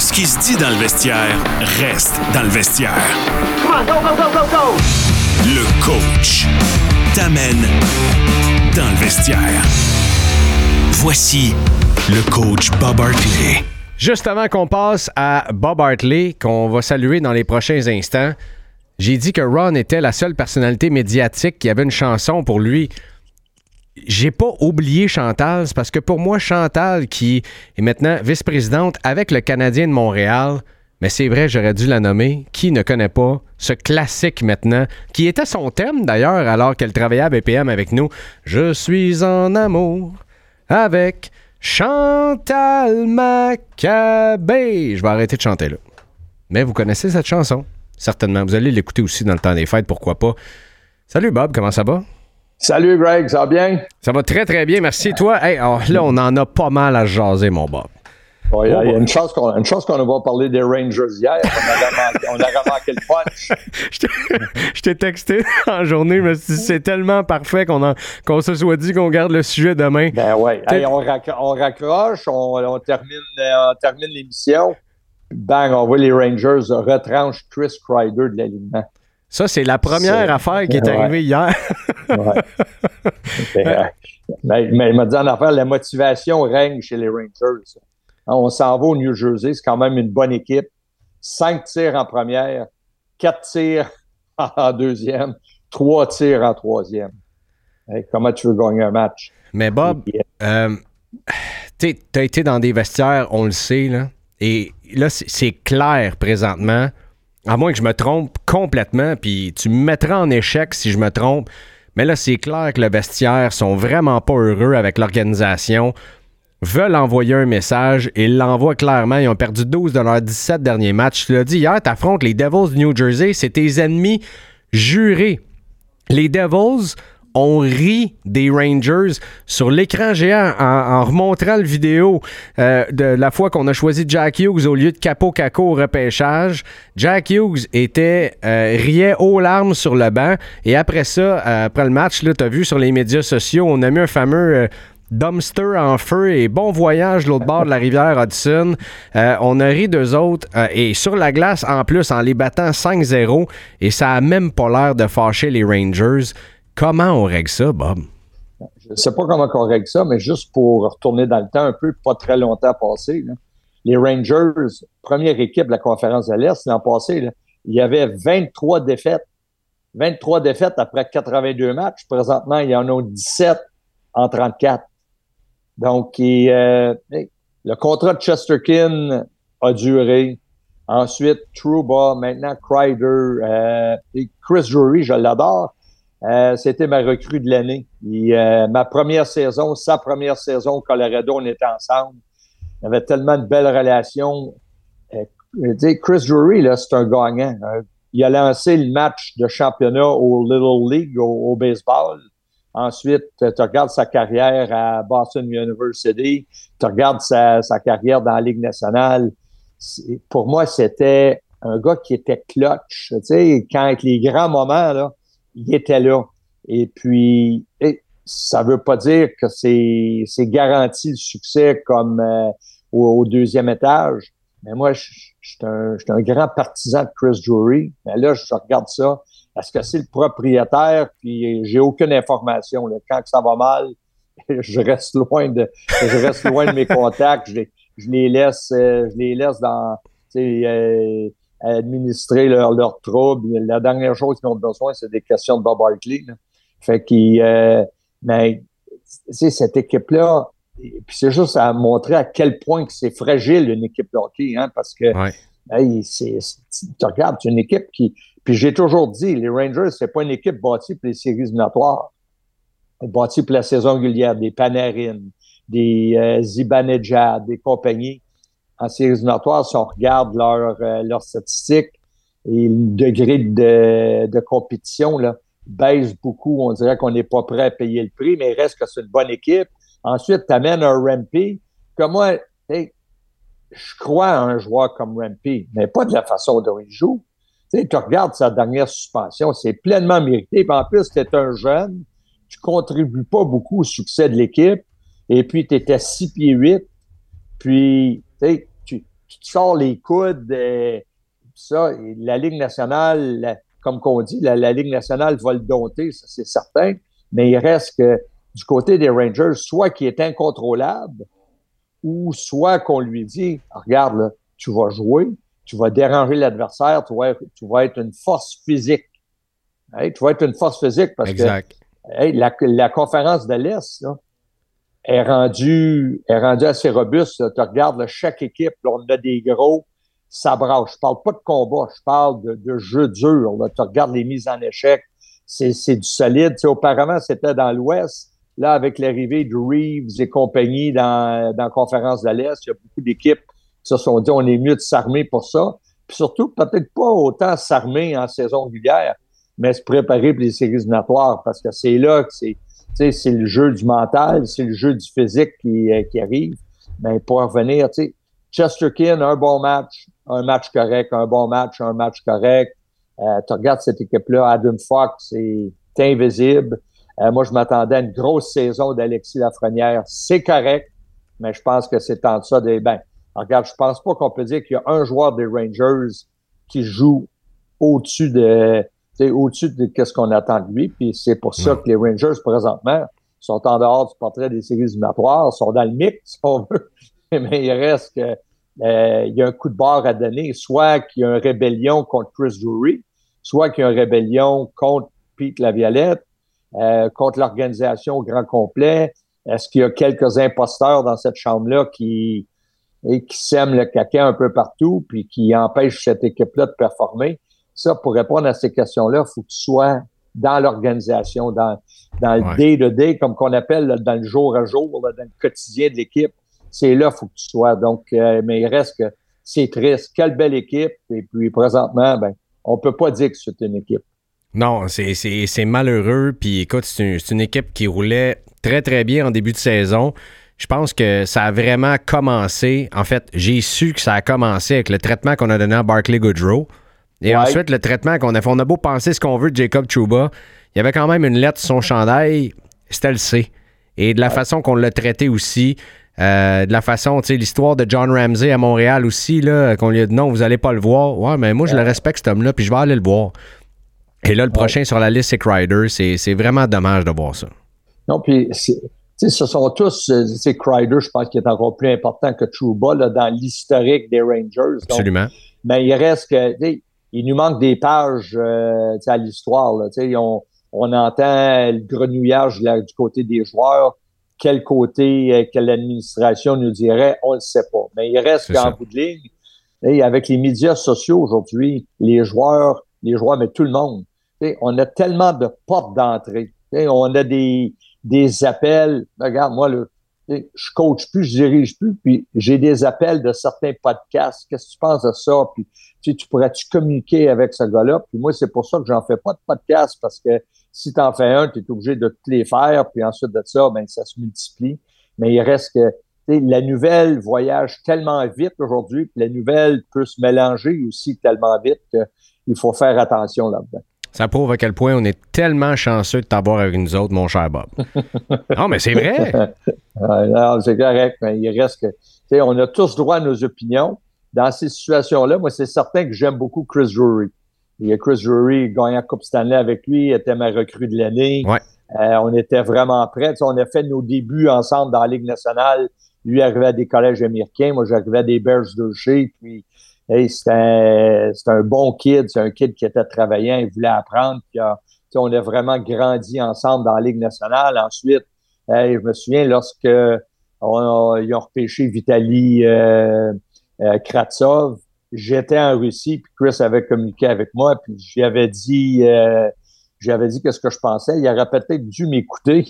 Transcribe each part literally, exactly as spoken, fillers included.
Ce qui se dit dans le vestiaire reste dans le vestiaire. Come on, go, go, go, go, go! Le coach t'amène dans le vestiaire. Voici le coach Bob Hartley. Juste avant qu'on passe à Bob Hartley, qu'on va saluer dans les prochains instants, j'ai dit que Ron était la seule personnalité médiatique qui avait une chanson pour lui. J'ai pas oublié Chantal, c'est parce que pour moi, Chantal, qui est maintenant vice-présidente avec le Canadien de Montréal, mais c'est vrai, j'aurais dû la nommer, qui ne connaît pas ce classique maintenant, qui était son thème d'ailleurs alors qu'elle travaillait à B P M avec nous. Je suis en amour avec Chantal Maccabé. Je vais arrêter de chanter là. Mais vous connaissez cette chanson, certainement. Vous allez l'écouter aussi dans le temps des fêtes, pourquoi pas. Salut Bob, comment ça va? Salut Greg, ça va bien? Ça va très très bien, merci. Toi, hey, oh, là, on en a pas mal à jaser, mon Bob. Il y a une chance qu'on, une chance qu'on va parler des Rangers hier. On a remarqué le punch. Je t'ai texté en journée, mais c'est tellement parfait qu'on, en, qu'on se soit dit qu'on garde le sujet demain. Ben oui. Hey, on, rac- on raccroche, on, on, termine, on termine l'émission. Bang, on voit les Rangers retranchent Chris Kreider de l'alignement. Ça, c'est la première c'est... affaire qui est ouais. arrivée hier. ouais. mais, mais, mais il m'a dit en affaire, la motivation règne chez les Rangers. On s'en va au New Jersey, c'est quand même une bonne équipe. Cinq tirs en première, quatre tirs en deuxième, trois tirs en troisième. Hey, comment tu veux gagner un match? Mais Bob, euh, tu as été dans des vestiaires, on le sait, là, et là, c'est, c'est clair présentement, à moins que je me trompe complètement, puis tu me mettras en échec si je me trompe, mais là, c'est clair que le vestiaire sont vraiment pas heureux avec l'organisation, veulent envoyer un message et l'envoient clairement. Ils ont perdu douze de leurs dix-sept derniers matchs. Tu l'as dit hier, t'affrontes les Devils du New Jersey. C'est tes ennemis jurés. Les Devils ont ri des Rangers sur l'écran géant en, en remontrant le vidéo euh, de la fois qu'on a choisi Jack Hughes au lieu de Capo Caco au repêchage. Jack Hughes était euh, riait aux larmes sur le banc. Et après ça, euh, après le match, là, t'as vu sur les médias sociaux, on a mis un fameux... Euh, dumpster en feu et bon voyage de l'autre bord de la rivière Hudson. Euh, on a ri d'eux autres euh, et sur la glace en plus en les battant cinq zéro et ça a même pas l'air de fâcher les Rangers. Comment on règle ça, Bob? Je ne sais pas comment on règle ça, mais juste pour retourner dans le temps un peu, pas très longtemps passé, là, les Rangers, première équipe de la conférence de l'Est l'an passé, là, il y avait vingt-trois défaites. vingt-trois défaites après quatre-vingt-deux matchs. Présentement, il y en a dix-sept en trente-quatre. Donc, et, euh, le contrat de Chesterkin a duré. Ensuite, Trouba, maintenant Kreider, euh, et Chris Drury, je l'adore. Euh, c'était ma recrue de l'année. Et, euh, ma première saison, sa première saison au Colorado, on était ensemble. On avait tellement de belles relations. Euh, Chris Drury, là, c'est un gagnant. Euh, il a lancé le match de championnat au Little League, au, au baseball. Ensuite, tu regardes sa carrière à Boston University, tu regardes sa, sa carrière dans la Ligue nationale. C'est, pour moi, c'était un gars qui était clutch. Tu sais, quand avec les grands moments, là, il était là. Et puis, et, ça veut pas dire que c'est, c'est garanti le succès comme euh, au, au deuxième étage. Mais moi, je suis un, un grand partisan de Chris Drury. Mais là, je regarde ça. Est-ce que c'est le propriétaire? Puis j'ai aucune information. Là. Quand ça va mal, je reste loin de, je reste loin de mes contacts. Je les, je les laisse, euh, je les laisse dans, tu sais, euh, administrer leurs leur troubles. La dernière chose qu'ils ont besoin, c'est des questions de Bob Hartley. Là. Fait qu'il, euh, mais, tu sais, cette équipe-là, puis c'est juste à montrer à quel point que c'est fragile une équipe de hockey, hein, parce que, ouais. hey, c'est, c'est, tu regardes, c'est une équipe qui. Puis j'ai toujours dit, les Rangers, c'est pas une équipe bâtie pour les séries éliminatoires. Elle est bâtie pour la saison régulière, des Panarin, des euh, Zibanejad, des compagnies. En séries éliminatoires, si on regarde leurs euh, leurs statistiques et le degré de, de compétition là, baisse beaucoup. On dirait qu'on n'est pas prêt à payer le prix, mais il reste que c'est une bonne équipe. Ensuite, tu amènes un Rempe. Comme moi, hey, je crois à un joueur comme Rempe, mais pas de la façon dont il joue. Tu sais, tu regardes sa dernière suspension, c'est pleinement mérité. Puis en plus, tu es un jeune, tu contribues pas beaucoup au succès de l'équipe, et puis tu étais six pieds huit, puis tu sais, tu tu te sors les coudes, euh, ça, la Ligue nationale, la, comme qu'on dit, la, la Ligue nationale va le dompter, ça c'est certain, mais il reste que du côté des Rangers, soit qu'il est incontrôlable, ou soit qu'on lui dit, regarde, là, tu vas jouer, tu vas déranger l'adversaire, tu vas être, tu vas être une force physique. Hey, tu vas être une force physique parce exact. que hey, la, la conférence de l'Est là, est rendue est rendue assez robuste. Là. Tu regardes là, chaque équipe, là, on a des gros, ça brasse. Je parle pas de combat, je parle de, de jeu dur. Là. Tu regardes les mises en échec, c'est, c'est du solide. Tu sais, auparavant, c'était dans l'Ouest. Là, avec l'arrivée de Reeves et compagnie dans, dans la conférence de l'Est, il y a beaucoup d'équipes qui se sont dit on est mieux de s'armer pour ça. Puis surtout, peut-être pas autant s'armer en saison régulière, mais se préparer pour les séries éliminatoires, parce que c'est là que c'est, tu sais, c'est le jeu du mental, c'est le jeu du physique qui, euh, qui arrive. Mais pour revenir, tu sais, Chesterkin, un bon match, un match correct, un bon match, un match correct. Euh, tu regardes cette équipe-là, Adam Fox, c'est invisible. Euh, moi, je m'attendais à une grosse saison d'Alexis Lafrenière. C'est correct, mais je pense que c'est en ça des... Ben, regarde, je pense pas qu'on peut dire qu'il y a un joueur des Rangers qui joue au-dessus de... C'est au-dessus de ce qu'on attend de lui, puis c'est pour ça que les Rangers, présentement, sont en dehors du portrait des séries éliminatoires, sont dans le mix, si on veut, mais il reste que euh, il y a un coup de barre à donner, soit qu'il y a une rébellion contre Chris Drury, soit qu'il y a une rébellion contre Pete Laviolette, euh, contre l'organisation au grand complet. Est-ce qu'il y a quelques imposteurs dans cette chambre-là qui, et qui sèment le caca un peu partout, puis qui empêchent cette équipe-là de performer? Ça, pour répondre à ces questions-là, il faut que tu sois dans l'organisation, dans, dans le day-to-day, comme qu'on appelle là, dans le jour à jour, là, dans le quotidien de l'équipe. C'est là qu'il faut que tu sois. Donc, euh, mais il reste que c'est triste. Quelle belle équipe. Et puis, présentement, ben, on peut pas dire que c'est une équipe. Non, c'est, c'est, c'est malheureux. Puis, écoute, c'est une, c'est une équipe qui roulait très, très bien en début de saison. Je pense que ça a vraiment commencé. En fait, j'ai su que ça a commencé avec le traitement qu'on a donné à Barclay Goodrow. Et ouais. Ensuite, le traitement qu'on a fait, on a beau penser ce qu'on veut de Jacob Trouba, il y avait quand même une lettre sur son chandail, c'était le C. Et de la ouais. façon qu'on l'a traité aussi, euh, de la façon, tu sais, l'histoire de John Ramsey à Montréal aussi, là, qu'on lui a dit non, vous allez pas le voir. Ouais, mais moi, je ouais. le respecte, cet homme-là, puis je vais aller le voir. Et là, le ouais. prochain sur la liste, c'est Kreider. C'est, c'est vraiment dommage de voir ça. Non, puis, tu sais, ce sont tous, tu sais, Kreider, je pense qu'il est encore plus important que Trouba, là, dans l'historique des Rangers. Absolument. Donc, mais il reste que, tu sais, il nous manque des pages euh, à l'histoire. Là, on, on entend le grenouillage là, du côté des joueurs. Quel côté, euh, quelle administration nous dirait, on ne le sait pas. Mais il reste C'est qu'en ça. bout de ligne, et avec les médias sociaux aujourd'hui, les joueurs, les joueurs, mais tout le monde, on a tellement de portes d'entrée. On a des, des appels. Regarde, moi, là, je coach plus, je dirige plus, puis j'ai des appels de certains podcasts. Qu'est-ce que tu penses de ça? Puis tu sais, tu pourrais-tu communiquer avec ce gars-là? Puis moi, c'est pour ça que j'en fais pas de podcast, parce que si tu en fais un, tu es obligé de tous les faire, puis ensuite de ça, ben ça se multiplie. Mais il reste que tu sais, la nouvelle voyage tellement vite aujourd'hui, puis la nouvelle peut se mélanger aussi tellement vite qu'il faut faire attention là-dedans. Ça prouve à quel point on est tellement chanceux de t'avoir avec nous autres, mon cher Bob. Non, mais c'est vrai. Non, c'est correct, mais il reste que, tu sais, on a tous droit à nos opinions. Dans ces situations-là, moi, c'est certain que j'aime beaucoup Chris Drury. Il y a Chris Drury, gagnant la Coupe Stanley avec lui, était ma recrue de l'année. Ouais. Euh, on était vraiment prêts. Tu sais, on a fait nos débuts ensemble dans la Ligue nationale. Lui arrivait à des collèges américains, moi j'arrivais à des Bears de chez, puis hey, c'était un, c'était un bon kid, c'est un kid qui était travaillant, il voulait apprendre, puis euh, on a vraiment grandi ensemble dans la Ligue nationale. Ensuite, hey, je me souviens lorsque on a, ils ont repêché Vitali euh, euh, Kratsov, j'étais en Russie, puis Chris avait communiqué avec moi, puis j'y avais dit euh, j'y avais dit qu'est-ce que je pensais. Il aurait peut-être dû m'écouter.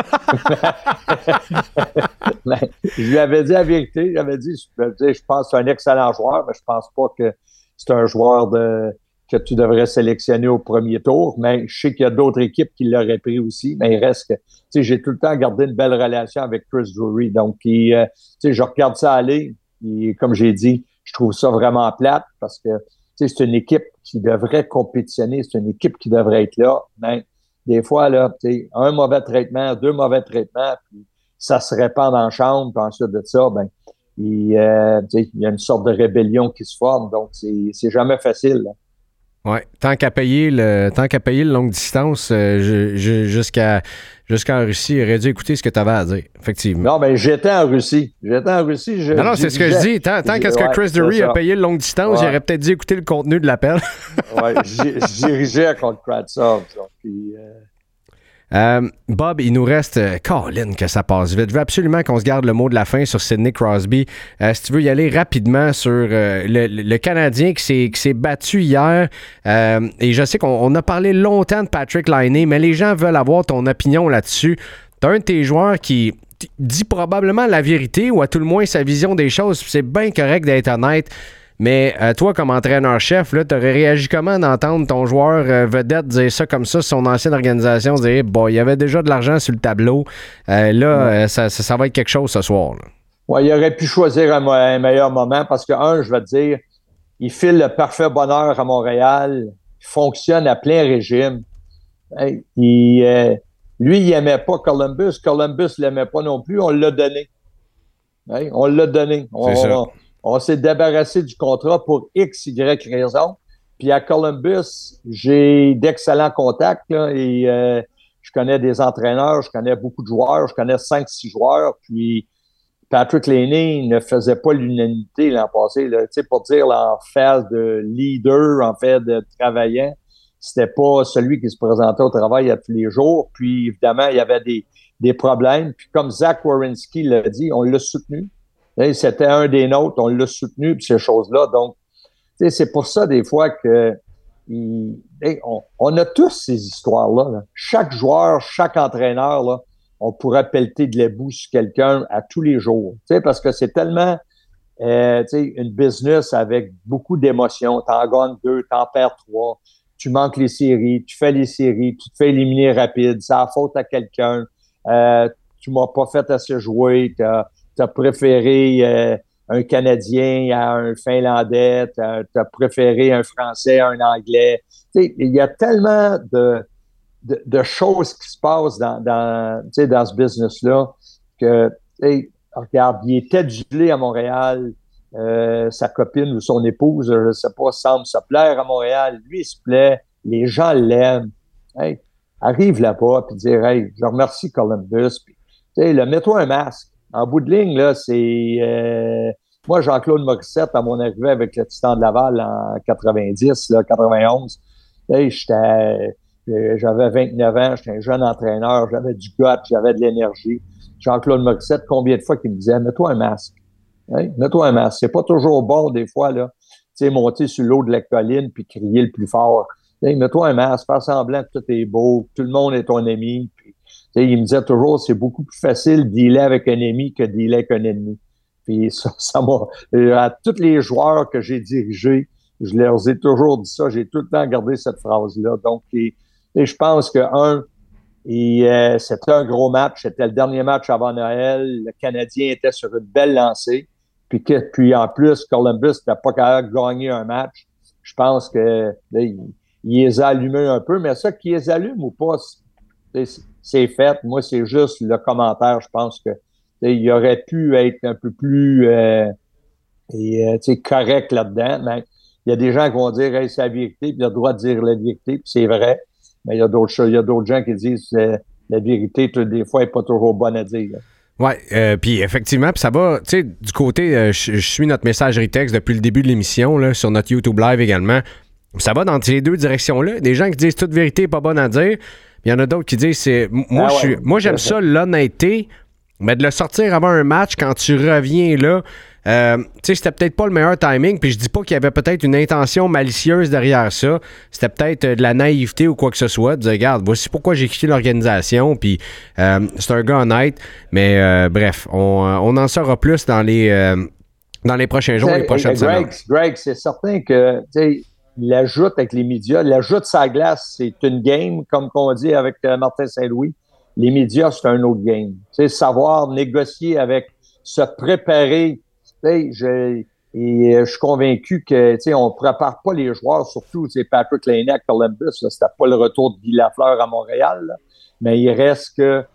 Mais, je lui avais dit la vérité. J'avais dit, je, je pense que c'est un excellent joueur, mais je pense pas que c'est un joueur de, que tu devrais sélectionner au premier tour. Mais je sais qu'il y a d'autres équipes qui l'auraient pris aussi. Mais il reste que, tu sais, j'ai tout le temps gardé une belle relation avec Chris Drury. Donc, il, euh, tu sais, je regarde ça aller. Et comme j'ai dit, je trouve ça vraiment plate parce que, tu sais, c'est une équipe qui devrait compétitionner. C'est une équipe qui devrait être là. Mais des fois, là, tu sais, un mauvais traitement, deux mauvais traitements, puis ça se répand dans la chambre, puis ensuite de ça, ben, il, euh, il y a une sorte de rébellion qui se forme, donc c'est, c'est jamais facile. Là. Oui, tant qu'à payer le tant qu'à payer le longue distance euh, je, je, jusqu'à jusqu'en Russie, il aurait dû écouter ce que tu avais à dire, effectivement. Non, mais j'étais en Russie. J'étais en Russie. Je, non, non, c'est ce que je dis. Tant, tant qu'à ce que ouais, Chris Drury a payé le longue distance, ouais. Il aurait peut-être dû écouter le contenu de l'appel. Oui, je dirigeais contre Kratsov. Puis... Euh... Euh, Bob, il nous reste euh, Colin que ça passe vite. Je veux absolument qu'on se garde le mot de la fin sur Sidney Crosby. Euh, si tu veux y aller rapidement sur euh, le, le Canadien qui s'est, qui s'est battu hier. Euh, et je sais qu'on on a parlé longtemps de Patrick Laine, mais les gens veulent avoir ton opinion là-dessus. T'as un de tes joueurs qui dit probablement la vérité ou à tout le moins sa vision des choses. C'est bien correct d'être honnête. Mais euh, toi, comme entraîneur-chef, tu aurais réagi comment d'entendre ton joueur euh, vedette dire ça comme ça, son ancienne organisation, dire bon, il y avait déjà de l'argent sur le tableau. Euh, là, euh, ça, ça, ça va être quelque chose ce soir. Oui, il aurait pu choisir un, un meilleur moment parce que, un, je vais te dire, il file le parfait bonheur à Montréal, il fonctionne à plein régime. Hey, il, euh, lui, il n'aimait pas Columbus. Columbus ne l'aimait pas non plus. On l'a donné. Hey, on l'a donné. On, C'est ça. On, On s'est débarrassé du contrat pour X, Y raison. Puis à Columbus, j'ai d'excellents contacts là, et euh, je connais des entraîneurs, je connais beaucoup de joueurs, je connais cinq six joueurs. Puis Patrick Laine ne faisait pas l'unanimité l'an passé. Là. Tu sais, pour dire là, en fait de leader, en fait de travaillant, c'était pas celui qui se présentait au travail à tous les jours. Puis évidemment, il y avait des, des problèmes. Puis comme Zach Werenski l'a dit, on l'a soutenu. C'était un des nôtres, on l'a soutenu, puis ces choses-là. Donc, c'est pour ça, des fois, que il, on, on a tous ces histoires-là. Là. Chaque joueur, chaque entraîneur, là, on pourrait pelleter de l'éboue sur quelqu'un à tous les jours. Parce que c'est tellement euh, une business avec beaucoup d'émotions. T'en gagnes deux, t'en perds trois, tu manques les séries, tu fais les séries, tu te fais éliminer rapide, c'est la faute à quelqu'un, euh, tu m'as pas fait assez jouer, t'as tu as préféré euh, un Canadien à un Finlandais, tu as préféré un Français à un Anglais. Tu sais, il y a tellement de, de, de choses qui se passent dans, dans, tu sais, dans ce business-là que, tu sais, regarde, il était adulé à Montréal, euh, sa copine ou son épouse, je ne sais pas, semble se plaire à Montréal, lui, il se plaît, les gens l'aiment. Hey, arrive là-bas puis dire, hey, je remercie Columbus, puis, tu sais, là, mets-toi un masque. En bout de ligne, là, c'est... Euh, moi, Jean-Claude Morissette, à mon arrivée avec le Titan de Laval en quatre-vingt-dix, là, quatre-vingt-onze, hey, j'étais, j'avais vingt-neuf ans, j'étais un jeune entraîneur, j'avais du goût, j'avais de l'énergie. Jean-Claude Morissette, combien de fois qu'il me disait, mets-toi un masque. Hey, mets-toi un masque. C'est pas toujours bon, des fois, là, tu sais, monter sur l'eau de la colline puis crier le plus fort. Hey, mets-toi un masque, faire semblant que tout est beau, que tout le monde est ton ami, puis t'sais, il me disait toujours, c'est beaucoup plus facile de dealer avec un ami que de dealer avec un ennemi. Puis ça, ça m'a... À tous les joueurs que j'ai dirigés, je leur ai toujours dit ça. J'ai tout le temps gardé cette phrase-là. Donc, et, et je pense que, un, et, euh, c'était un gros match. C'était le dernier match avant Noël. Le Canadien était sur une belle lancée. Puis, que, puis en plus, Columbus n'était pas capable de gagner un match. Je pense que là, il, il les a allumés un peu. Mais ça, qu'ils les allument ou pas, c'est, c'est fait. Moi, c'est juste le commentaire. Je pense que il aurait pu être un peu plus euh, et, euh, correct là-dedans. Mais il y a des gens qui vont dire hey, c'est la vérité, puis il a le droit de dire la vérité, puis c'est vrai. Mais il y a d'autres choses, il y a d'autres gens qui disent euh, la vérité, des fois, n'est pas toujours bonne à dire. Oui, euh, puis effectivement, puis ça va, tu sais, du côté, euh, je suis notre messagerie texte depuis le début de l'émission, là, sur notre YouTube Live également. Ça va dans ces deux directions-là. Des gens qui disent toute vérité n'est pas bonne à dire. Il y en a d'autres qui disent c'est. Moi, ah ouais, je suis, moi j'aime ça, l'honnêteté, mais de le sortir avant un match, quand tu reviens là, euh, tu sais, c'était peut-être pas le meilleur timing. Puis je dis pas qu'il y avait peut-être une intention malicieuse derrière ça. C'était peut-être de la naïveté ou quoi que ce soit. De dire, regarde, voici pourquoi j'ai quitté l'organisation. Puis euh, c'est un gars honnête. Mais euh, bref, on, on en saura plus dans les, euh, dans les prochains jours, les prochaines semaines. Greg, Greg, c'est certain que, tu sais, l'ajout avec les médias, l'ajout sa glace, c'est une game, comme qu'on dit avec euh, Martin Saint-Louis. Les médias, c'est un autre game. Tu sais, savoir négocier avec, se préparer. Tu sais, je, et je suis convaincu que, tu sais, on prépare pas les joueurs, surtout, tu sais, Patrick Laine à Columbus, là, c'était pas le retour de Guy Lafleur à Montréal, là, mais il reste que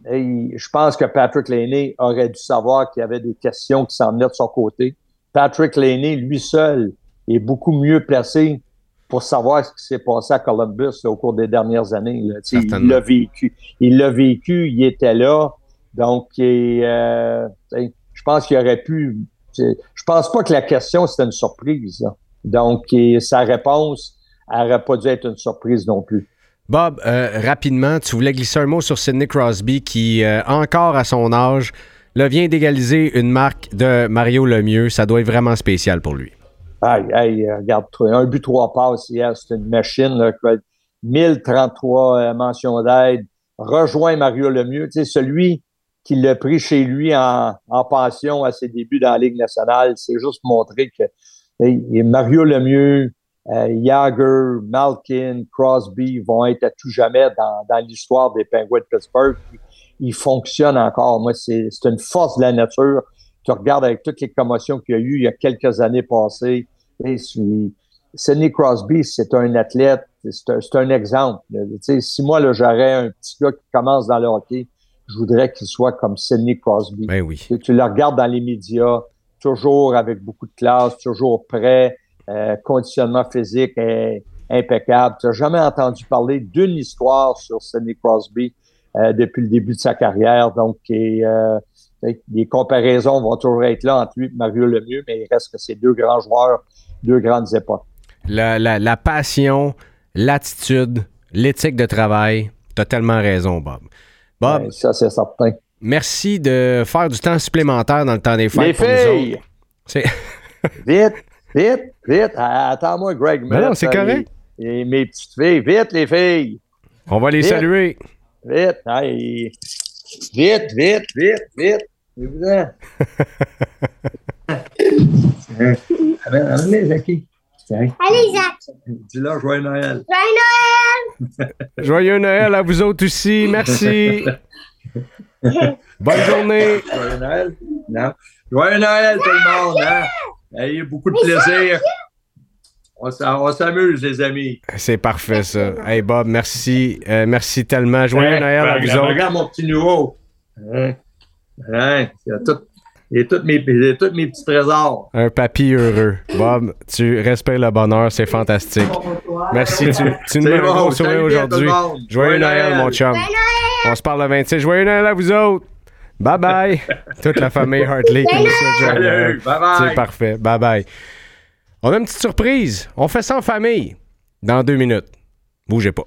Et je pense que Patrick Laine aurait dû savoir qu'il y avait des questions qui s'en venaient de son côté. Patrick Laine, lui seul, est beaucoup mieux placé pour savoir ce qui s'est passé à Columbus là, au cours des dernières années. Là. Il l'a vécu. Il l'a vécu, il était là. Donc, et, euh, je pense qu'il aurait pu... Je pense pas que la question, c'était une surprise. Là. Donc, et sa réponse n'aurait pas dû être une surprise non plus. Bob, euh, rapidement, tu voulais glisser un mot sur Sidney Crosby qui, euh, encore à son âge, là, vient d'égaliser une marque de Mario Lemieux. Ça doit être vraiment spécial pour lui. Hey, hey, regarde, un but, trois passes hier, c'est une machine. Là, mille trente-trois euh, mentions d'aide. Rejoint Mario Lemieux. Tu sais, celui qui l'a pris chez lui en, en pension à ses débuts dans la Ligue nationale, c'est juste montrer que hey, Mario Lemieux, Euh, Jagr, Malkin, Crosby vont être à tout jamais dans, dans l'histoire des Penguins de Pittsburgh. Ils fonctionnent encore. Moi, c'est, c'est une force de la nature. Tu regardes avec toutes les commotions qu'il y a eu il y a quelques années passées. Et c'est, Sidney Crosby, c'est un athlète, c'est un, c'est un exemple. Tu sais, si moi, là, j'aurais un petit gars qui commence dans le hockey, je voudrais qu'il soit comme Sidney Crosby. Ben oui. Tu, tu le regardes dans les médias, toujours avec beaucoup de classe, toujours prêt. Euh, conditionnement physique est impeccable. Tu n'as jamais entendu parler d'une histoire sur Sidney Crosby euh, depuis le début de sa carrière. Donc, et, euh, les comparaisons vont toujours être là entre lui et Mario Lemieux, mais il reste que c'est deux grands joueurs, deux grandes époques. La, la, la passion, l'attitude, l'éthique de travail, tu as tellement raison, Bob. Bob, ouais, ça, c'est certain. Merci de faire du temps supplémentaire dans le temps des fêtes les pour filles! nous autres. C'est... Vite! Vite, vite, attends-moi, Greg. Ben non, c'est correct. Et, et mes petites filles, vite, les filles. On va les vite, saluer. Vite, hey. Vite, vite, vite, vite. Évidemment. Allez, Jackie. Allez, Jacques. Dis-leur joyeux Noël. Joyeux Noël. Joyeux Noël à vous autres aussi. Merci. Bonne journée. Joyeux Noël. Non. Joyeux Noël, tout le monde. Hein? Ayez beaucoup de plaisir. On, on s'amuse, les amis. C'est parfait, ça. Hey, Bob, merci. Euh, merci tellement. Joyeux hein, Noël à vous regarde, autres. Regarde mon petit nouveau. Hein? Hein? Il y a tout, il y a tous mes, il y a tous mes petits trésors. Un papy heureux. Bob, tu respectes le bonheur. C'est fantastique. Merci. Tu, tu nous mets un gros sourire aujourd'hui. Joyeux, Joyeux Noël, Noël, mon chum. Joyeux Noël. On se parle le vingt-six. Joyeux Noël à vous autres. Bye bye. Toute la famille Hartley qui nous souhaite joyeux Noël. Bye bye. C'est parfait. Bye bye. On a une petite surprise. On fait ça en famille dans deux minutes. Bougez pas.